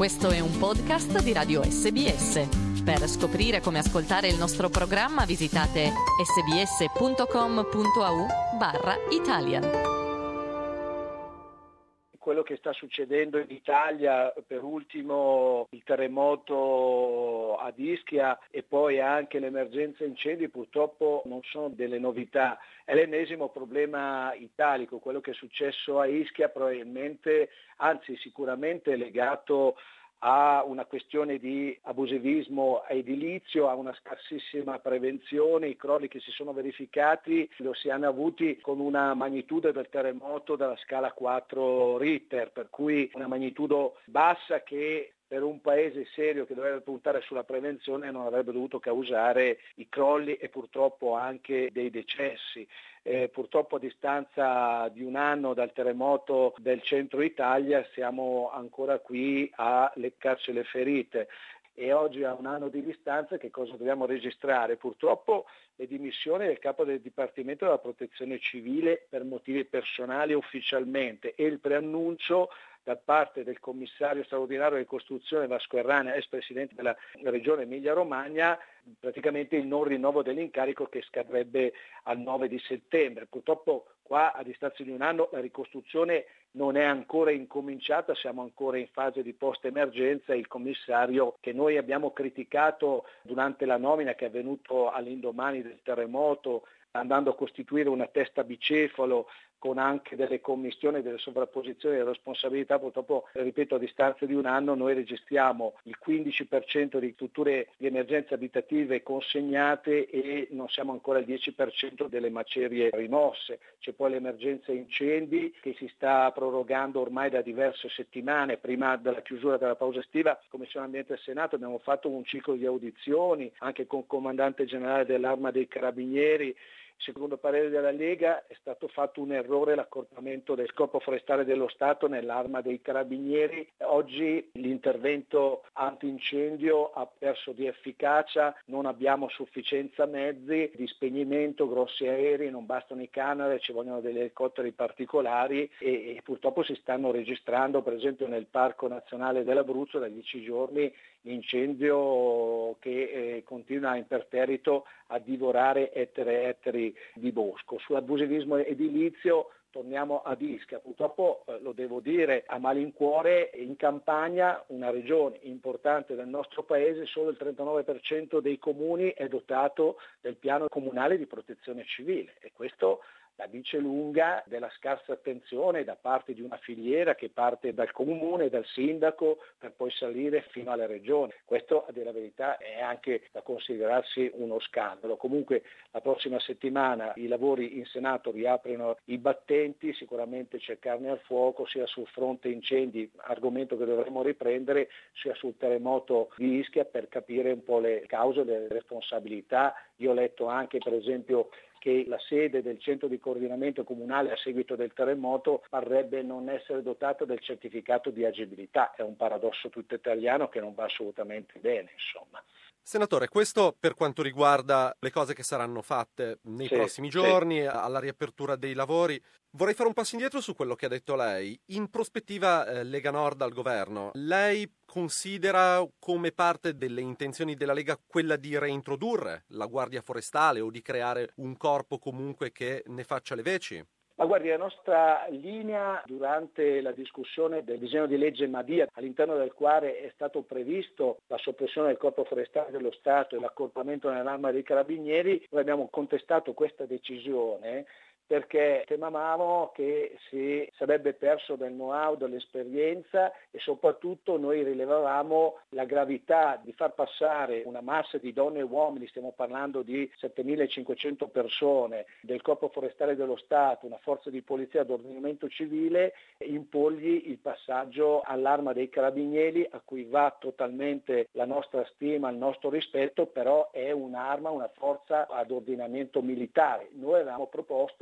Questo è un podcast di Radio SBS. Per scoprire come ascoltare il nostro programma visitate sbs.com.au/Italian. Quello che sta succedendo in Italia, per ultimo il terremoto ad Ischia e poi anche l'emergenza incendi, purtroppo non sono delle novità. È l'ennesimo problema italico. Quello che è successo a Ischia probabilmente, anzi sicuramente è legato a una questione di abusivismo edilizio, a una scarsissima prevenzione. I crolli che si sono verificati lo si hanno avuti con una magnitudo del terremoto della scala 4 Richter, per cui una magnitudo bassa che per un paese serio che dovrebbe puntare sulla prevenzione non avrebbe dovuto causare i crolli e purtroppo anche dei decessi. Purtroppo a distanza di un anno dal terremoto del centro Italia siamo ancora qui a leccarci le ferite. E oggi a un anno di distanza che cosa dobbiamo registrare? Purtroppo le dimissioni del capo del Dipartimento della Protezione Civile per motivi personali ufficialmente e il preannuncio da parte del commissario straordinario di ricostruzione Vasco Errani, ex presidente della regione Emilia Romagna, praticamente il non rinnovo dell'incarico che scadrebbe al 9 di settembre. Purtroppo qua a distanza di un anno la ricostruzione non è ancora incominciata, siamo ancora in fase di post-emergenza. Il commissario che noi abbiamo criticato durante la nomina che è avvenuto all'indomani del terremoto, andando a costituire una testa bicefalo con anche delle commissioni, delle sovrapposizioni delle responsabilità, purtroppo, ripeto, a distanza di un anno noi registriamo il 15% di strutture di emergenza abitative consegnate e non siamo ancora al 10% delle macerie rimosse. C'è poi l'emergenza incendi che si sta prorogando ormai da diverse settimane. Prima della chiusura della pausa estiva, Commissione Ambiente del Senato, abbiamo fatto un ciclo di audizioni anche con il Comandante Generale dell'Arma dei Carabinieri. Secondo parere della Lega è stato fatto un errore l'accorpamento del Corpo Forestale dello Stato nell'Arma dei Carabinieri. Oggi l'intervento antincendio ha perso di efficacia, non abbiamo sufficienza mezzi di spegnimento, grossi aerei, non bastano i Canadair, ci vogliono degli elicotteri particolari e purtroppo si stanno registrando, per esempio nel Parco Nazionale dell'Abruzzo, da 10 giorni l'incendio che continua imperterrito a divorare ettari di bosco. Sull'abusivismo edilizio torniamo ad Ischia. Purtroppo, lo devo dire a malincuore, in Campania, una regione importante del nostro paese, solo il 39% dei comuni è dotato del piano comunale di protezione civile e questo la dice lunga della scarsa attenzione da parte di una filiera che parte dal comune, dal sindaco, per poi salire fino alle regioni. Questo, a dire la verità, è anche da considerarsi uno scandalo. Comunque la prossima settimana i lavori in Senato riaprono i battenti, sicuramente c'è carne al fuoco sia sul fronte incendi, argomento che dovremo riprendere, sia sul terremoto di Ischia per capire un po' le cause, le responsabilità. Io ho letto anche, per esempio, che la sede del centro di coordinamento comunale a seguito del terremoto parrebbe non essere dotata del certificato di agibilità. È un paradosso tutto italiano che non va assolutamente bene, insomma. Senatore, questo per quanto riguarda le cose che saranno fatte nei prossimi giorni, alla riapertura dei lavori. Vorrei fare un passo indietro su quello che ha detto lei. In prospettiva Lega Nord al governo, lei considera come parte delle intenzioni della Lega quella di reintrodurre la Guardia Forestale o di creare un corpo comunque che ne faccia le veci? Ma guardi, la nostra linea durante la discussione del disegno di legge Madia, all'interno del quale è stato previsto la soppressione del Corpo Forestale dello Stato e l'accorpamento nell'Arma dei Carabinieri, noi abbiamo contestato questa decisione perché temevamo che si sarebbe perso del know-how, dell'esperienza e soprattutto noi rilevavamo la gravità di far passare una massa di donne e uomini, stiamo parlando di 7.500 persone, del Corpo Forestale dello Stato, una forza di polizia d'ordinamento civile, impogli il passaggio all'Arma dei Carabinieri, a cui va totalmente la nostra stima, il nostro rispetto, però è un'arma, una forza ad ordinamento militare. Noi avevamo proposto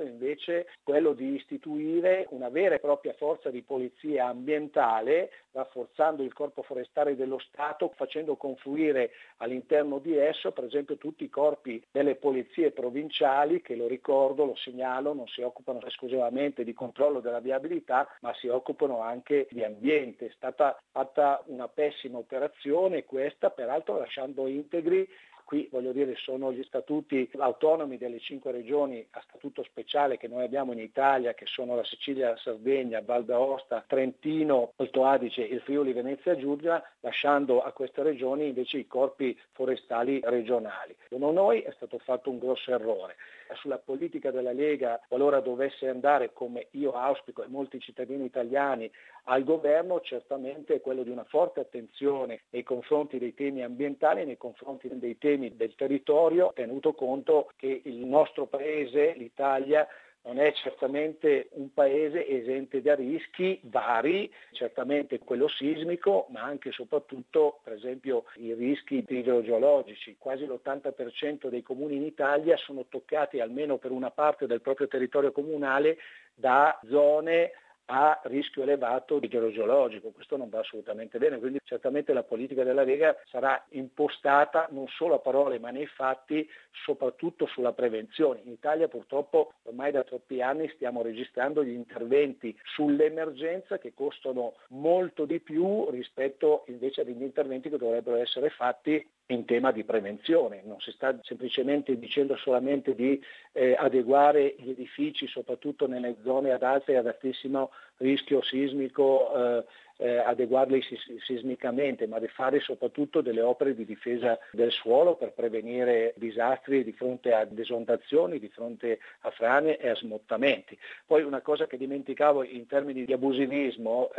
invece quello di istituire una vera e propria forza di polizia ambientale, rafforzando il corpo forestale dello Stato, facendo confluire all'interno di esso per esempio tutti i corpi delle polizie provinciali che, lo ricordo, lo segnalo, non si occupano esclusivamente di controllo della viabilità ma si occupano anche di ambiente. È stata fatta una pessima operazione questa, peraltro lasciando integri. Qui voglio dire sono gli statuti autonomi delle 5 regioni a statuto speciale che noi abbiamo in Italia, che sono la Sicilia, la Sardegna, Val d'Aosta, Trentino, Alto Adige e il Friuli Venezia Giulia, lasciando a queste regioni invece i corpi forestali regionali. Secondo noi è stato fatto un grosso errore. Sulla politica della Lega, qualora dovesse andare, come io auspico e molti cittadini italiani, al governo, certamente è quello di una forte attenzione nei confronti dei temi ambientali, nei confronti dei temi del territorio, tenuto conto che il nostro paese, l'Italia, non è certamente un paese esente da rischi vari, certamente quello sismico, ma anche e soprattutto per esempio i rischi idrogeologici. Quasi l'80% dei comuni in Italia sono toccati almeno per una parte del proprio territorio comunale da zone a rischio elevato idrogeologico. Questo non va assolutamente bene, quindi certamente la politica della Lega sarà impostata non solo a parole ma nei fatti, soprattutto sulla prevenzione. In Italia purtroppo ormai da troppi anni stiamo registrando gli interventi sull'emergenza che costano molto di più rispetto invece agli interventi che dovrebbero essere fatti in tema di prevenzione. Non si sta semplicemente dicendo solamente di adeguare gli edifici, soprattutto nelle zone ad alto e ad altissimo rischio sismico, adeguarli sismicamente, ma di fare soprattutto delle opere di difesa del suolo per prevenire disastri di fronte a esondazioni, di fronte a frane e a smottamenti. Poi una cosa che dimenticavo in termini di abusivismo,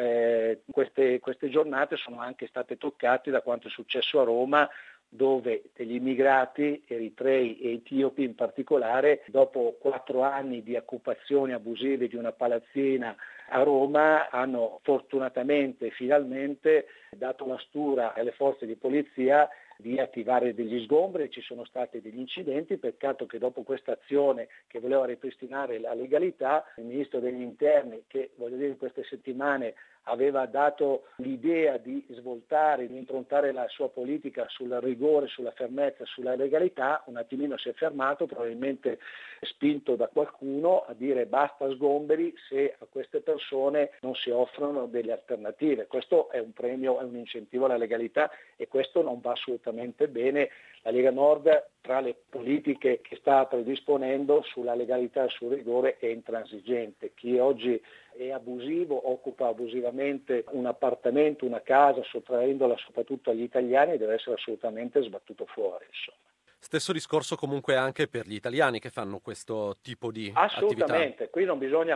queste giornate sono anche state toccate da quanto è successo a Roma, dove degli immigrati eritrei e etiopi in particolare, dopo 4 anni di occupazioni abusive di una palazzina a Roma, hanno fortunatamente finalmente dato la stura alle forze di polizia di attivare degli sgombri. Ci sono stati degli incidenti, peccato che dopo questa azione che voleva ripristinare la legalità, il ministro degli interni, che voglio dire in queste settimane aveva dato l'idea di svoltare, di improntare la sua politica sul rigore, sulla fermezza, sulla legalità, un attimino si è fermato, probabilmente spinto da qualcuno a dire basta sgomberi se a queste persone non si offrono delle alternative. Questo è un premio, è un incentivo alla legalità e questo non va assolutamente bene. La Lega Nord, tra le politiche che sta predisponendo sulla legalità e sul rigore, è intransigente. Chi oggi è abusivo, occupa abusivamente un appartamento, una casa, sottraendola soprattutto agli italiani, deve essere assolutamente sbattuto fuori, insomma. Stesso discorso comunque anche per gli italiani che fanno questo tipo di assolutamente, attività. Qui non bisogna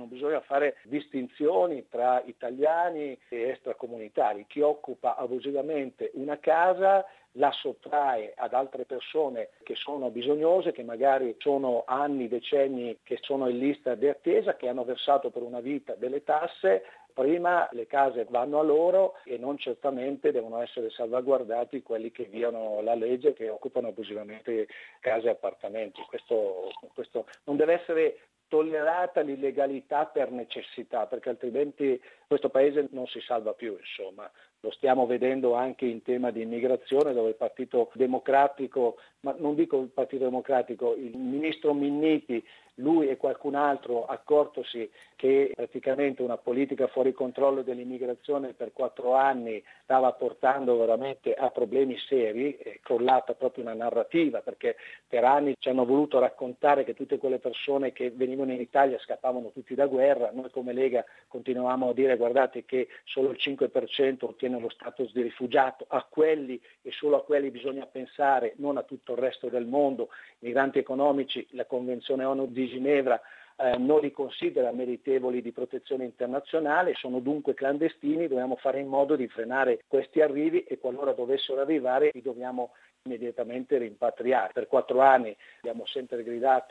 fare distinzioni tra italiani e extracomunitari. Chi occupa abusivamente una casa la sottrae ad altre persone che sono bisognose, che magari sono anni, decenni che sono in lista di attesa, che hanno versato per una vita delle tasse. Prima le case vanno a loro e non certamente devono essere salvaguardati quelli che violano la legge e che occupano abusivamente case e appartamenti. Questo non deve essere tollerata l'illegalità per necessità, perché altrimenti questo paese non si salva più, insomma. Lo stiamo vedendo anche in tema di immigrazione, dove il Partito Democratico, ma non dico il Partito Democratico, il ministro Minniti, lui e qualcun altro, accortosi che praticamente una politica fuori controllo dell'immigrazione per 4 anni stava portando veramente a problemi seri, è crollata proprio una narrativa, perché per anni ci hanno voluto raccontare che tutte quelle persone che venivano in Italia scappavano tutti da guerra. Noi come Lega continuavamo a dire guardate che solo il 5% ottiene lo status di rifugiato, a quelli e solo a quelli bisogna pensare, non a tutto il resto del mondo. I migranti economici, la Convenzione ONU di Ginevra non li considera meritevoli di protezione internazionale, sono dunque clandestini, dobbiamo fare in modo di frenare questi arrivi e qualora dovessero arrivare li dobbiamo immediatamente rimpatriare. Per 4 anni abbiamo sempre gridato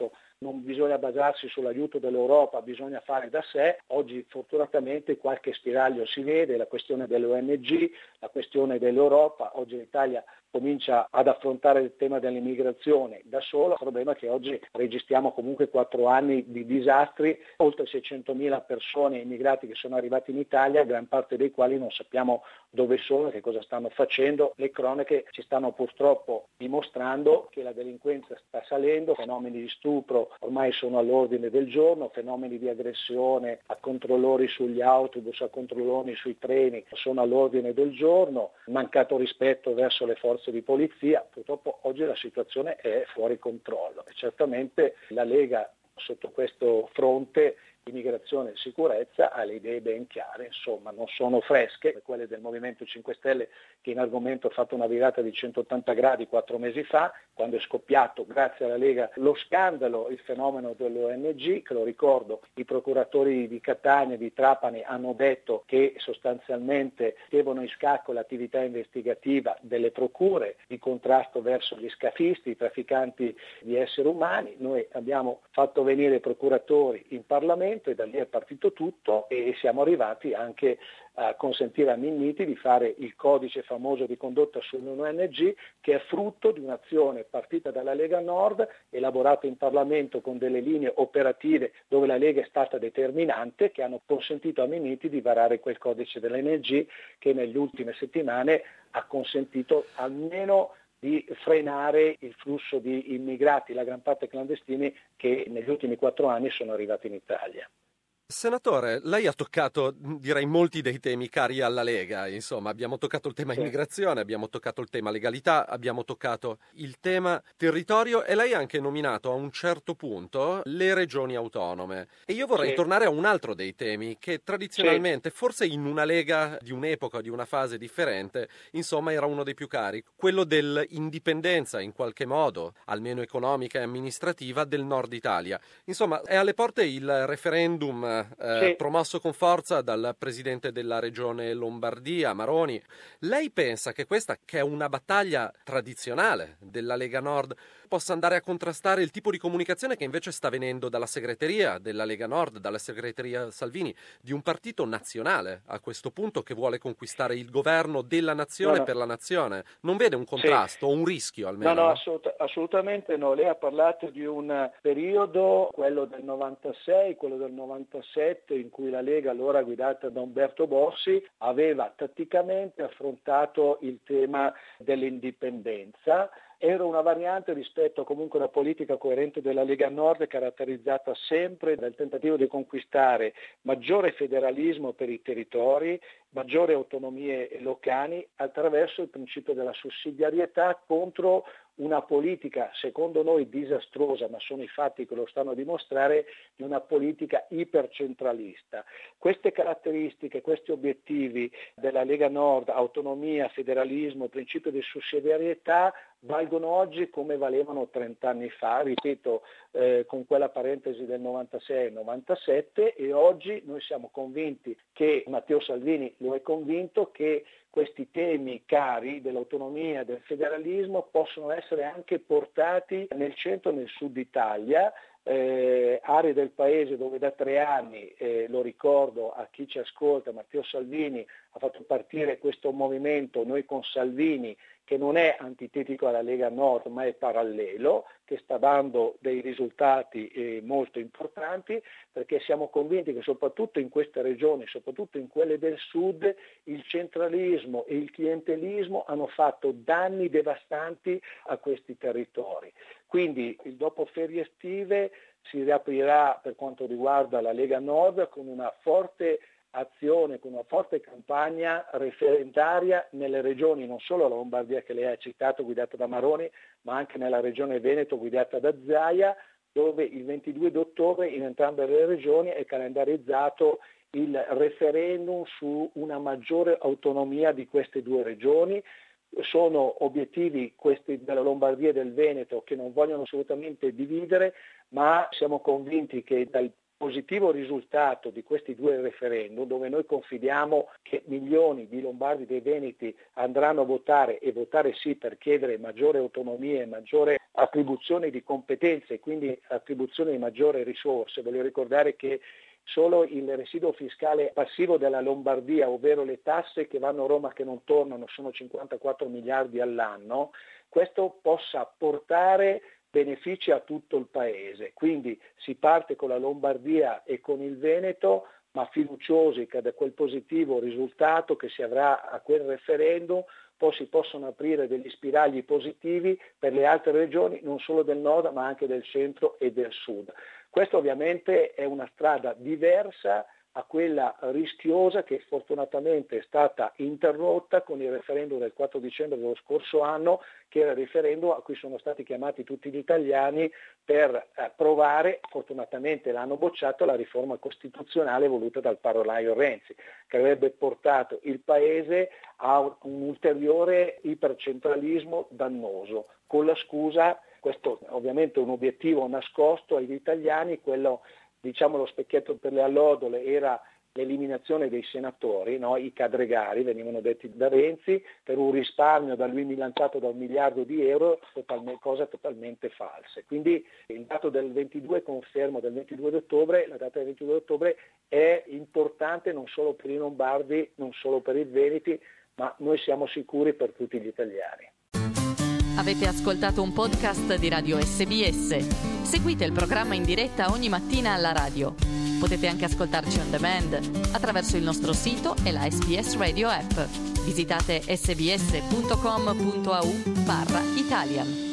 non bisogna basarsi sull'aiuto dell'Europa, bisogna fare da sé. Oggi fortunatamente qualche spiraglio si vede, la questione delle ONG, la questione dell'Europa. Oggi l'Italia comincia ad affrontare il tema dell'immigrazione da sola. Il problema è che oggi registriamo comunque 4 anni di disastri, oltre 600.000 persone immigrati che sono arrivati in Italia, gran parte dei quali non sappiamo dove sono e che cosa stanno facendo. Le cronache ci stanno purtroppo dimostrando che la delinquenza sta salendo, fenomeni di stupro ormai sono all'ordine del giorno, fenomeni di aggressione a controllori sugli autobus, a controllori sui treni sono all'ordine del giorno, mancato rispetto verso le forze di polizia. Purtroppo oggi la situazione è fuori controllo e certamente la Lega sotto questo fronte immigrazione e sicurezza ha le idee ben chiare, insomma non sono fresche come quelle del Movimento 5 Stelle che in argomento ha fatto una virata di 180 gradi 4 mesi fa, quando è scoppiato grazie alla Lega lo scandalo, il fenomeno delle ONG, che lo ricordo i procuratori di Catania e di Trapani hanno detto che sostanzialmente devono in scacco l'attività investigativa delle procure di contrasto verso gli scafisti, i trafficanti di esseri umani. Noi abbiamo fatto venire i procuratori in Parlamento e da lì è partito tutto e siamo arrivati anche a consentire a Minniti di fare il codice famoso di condotta sull'ONG, che è frutto di un'azione partita dalla Lega Nord, elaborata in Parlamento con delle linee operative dove la Lega è stata determinante, che hanno consentito a Minniti di varare quel codice dell'ONG che nelle ultime settimane ha consentito almeno di frenare il flusso di immigrati, la gran parte clandestini, che negli ultimi 4 anni sono arrivati in Italia. Senatore, lei ha toccato, direi, molti dei temi cari alla Lega. Insomma, abbiamo toccato il tema immigrazione, abbiamo toccato il tema legalità, abbiamo toccato il tema territorio e lei ha anche nominato a un certo punto le regioni autonome. E io vorrei tornare a un altro dei temi che tradizionalmente, forse in una Lega di un'epoca, di una fase differente, insomma, era uno dei più cari, quello dell'indipendenza, in qualche modo, almeno economica e amministrativa, del Nord Italia. Insomma, è alle porte il referendum promosso con forza dal presidente della regione Lombardia, Maroni. Lei pensa che questa, che è una battaglia tradizionale della Lega Nord, possa andare a contrastare il tipo di comunicazione che invece sta venendo dalla segreteria della Lega Nord, dalla segreteria Salvini, di un partito nazionale a questo punto che vuole conquistare il governo della nazione per la nazione? Non vede un contrasto o un rischio almeno? No, assolutamente no. Lei ha parlato di un periodo, quello del 96, quello del 97, in cui la Lega, allora guidata da Umberto Bossi, aveva tatticamente affrontato il tema dell'indipendenza. Era una variante rispetto comunque alla politica coerente della Lega Nord, caratterizzata sempre dal tentativo di conquistare maggiore federalismo per i territori, maggiori autonomie locali attraverso il principio della sussidiarietà contro una politica, secondo noi disastrosa, ma sono i fatti che lo stanno a dimostrare, di una politica ipercentralista. Queste caratteristiche, questi obiettivi della Lega Nord, autonomia, federalismo, principio di sussidiarietà, valgono oggi come valevano 30 anni fa, ripeto, con quella parentesi del 96-97, e oggi noi siamo convinti che Matteo Salvini lo è convinto che questi temi cari dell'autonomia e del federalismo possono essere anche portati nel centro e nel sud Italia, aree del paese dove da 3 anni, lo ricordo a chi ci ascolta, Matteo Salvini ha fatto partire questo movimento Noi con Salvini, che non è antitetico alla Lega Nord ma è parallelo, che sta dando dei risultati molto importanti, perché siamo convinti che soprattutto in queste regioni, soprattutto in quelle del sud, il centralismo e il clientelismo hanno fatto danni devastanti a questi territori. Quindi il dopo ferie estive si riaprirà per quanto riguarda la Lega Nord con una forte azione, con una forte campagna referendaria nelle regioni, non solo la Lombardia che lei ha citato guidata da Maroni, ma anche nella regione Veneto guidata da Zaia, dove il 22 ottobre in entrambe le regioni è calendarizzato il referendum su una maggiore autonomia di queste 2 regioni. Sono obiettivi questi della Lombardia e del Veneto che non vogliono assolutamente dividere, ma siamo convinti che dal positivo risultato di questi 2 referendum, dove noi confidiamo che milioni di lombardi e dei veneti andranno a votare e votare sì per chiedere maggiore autonomia e maggiore attribuzione di competenze e quindi attribuzione di maggiori risorse. Voglio ricordare che solo il residuo fiscale passivo della Lombardia, ovvero le tasse che vanno a Roma che non tornano, sono 54 miliardi all'anno, questo possa portare benefici a tutto il paese. Quindi si parte con la Lombardia e con il Veneto, ma fiduciosi che da quel positivo risultato che si avrà a quel referendum poi si possono aprire degli spiragli positivi per le altre regioni, non solo del nord ma anche del centro e del sud. Questo ovviamente è una strada diversa a quella rischiosa che fortunatamente è stata interrotta con il referendum del 4 dicembre dello scorso anno, che era il referendum a cui sono stati chiamati tutti gli italiani per provare, fortunatamente l'hanno bocciato, la riforma costituzionale voluta dal parolaio Renzi, che avrebbe portato il Paese a un ulteriore ipercentralismo dannoso, con la scusa, questo ovviamente è un obiettivo nascosto agli italiani, quello lo specchietto per le allodole era l'eliminazione dei senatori, no? I cadregari venivano detti da Renzi, per un risparmio da lui bilanciato da €1 miliardo, cose totalmente false. Quindi il dato del 22 confermo del 22 ottobre, la data del 22 ottobre è importante non solo per i lombardi, non solo per i veneti, ma noi siamo sicuri per tutti gli italiani. Avete ascoltato un podcast di Radio SBS. Seguite il programma in diretta ogni mattina alla radio. Potete anche ascoltarci on demand attraverso il nostro sito e la SBS Radio app. Visitate sbs.com.au/Italian.